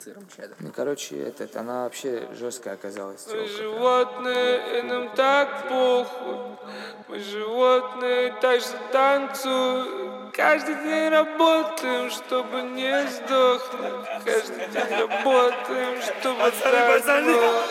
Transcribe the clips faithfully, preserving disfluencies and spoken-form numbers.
Ну, короче, этот, она вообще жесткая оказалась. Мы животные, и нам так похуй. Мы животные, так же танцуем. Каждый день работаем, чтобы не сдохнуть. Каждый день работаем, чтобы сдохнуть.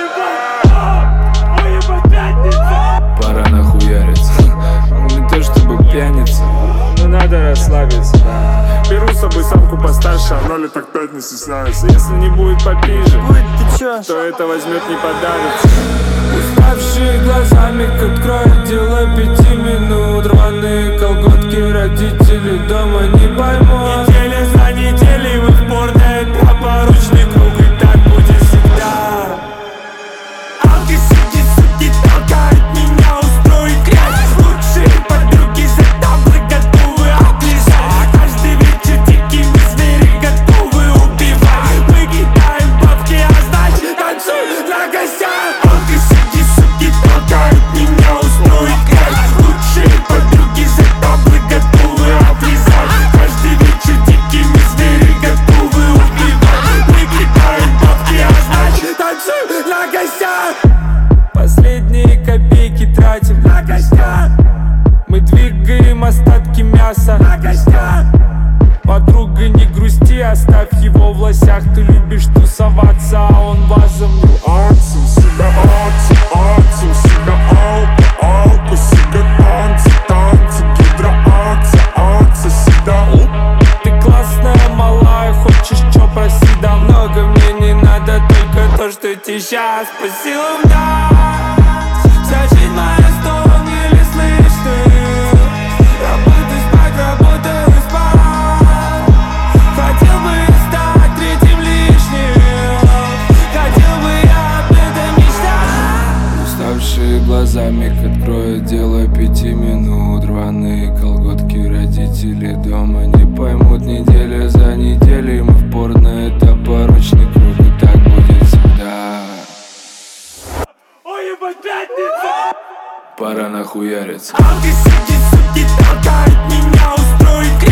Пора нахуяриться. Не то чтобы пьяница, но надо расслабиться, да. Беру с собой самку постарше, а ноль так пять не стесняется. Если не будет попиже, Будет, ты чё? то это возьмет не подавится. Уставшие глазами к открою, дело пяти минут. Рваные колготки, родители дома не поймут. Неделя за неделей мы в порно, это поручный круг, и так будет всегда. Алки, суки, суки, толкают меня устроить грязь. Лучшие подруги за таблы готовы облизать. Каждый вечер дикие мы звери готовы убивать. Мы кидаем бабки, а значит танцуем на гостях. Алки, суки, суки, толкают меня устроить грязь. Лучшие подруги за таблы готовы облизать. Каждый вечер дикие мы звери готовы убивать. Мы кидаем бабки, а значит танцуем на гостях. Последние копейки тратим На гостях, мы двигаем остатки мяса. на гостях. Подруга, не грусти, оставь его в лосях. Ты любишь тусоваться, а он вазом. Ацу, себя ацу, ацу, себя алку, алку, себя танцы, танцы, гидроакция, акция, себя. Ты классная, малая, хочешь чё, проси, да много мне не надо, только то, что тебе сейчас по силам дать. Вся жизнь моя сторон, еле слышно. Работаю, спать, работаю, спать. Хотел бы я стать третьим лишним. Хотел бы я об этом мечтать. Уставшие глазами откроют, дело пяти минут. Рваные колготки, родители дома не поймут. Неделя за неделей мы в порно, это порочный круг, и так будет всегда. Ой, ебать, пятница! Пора нахуяриться. Алки, суки, суки, толкают меня устроить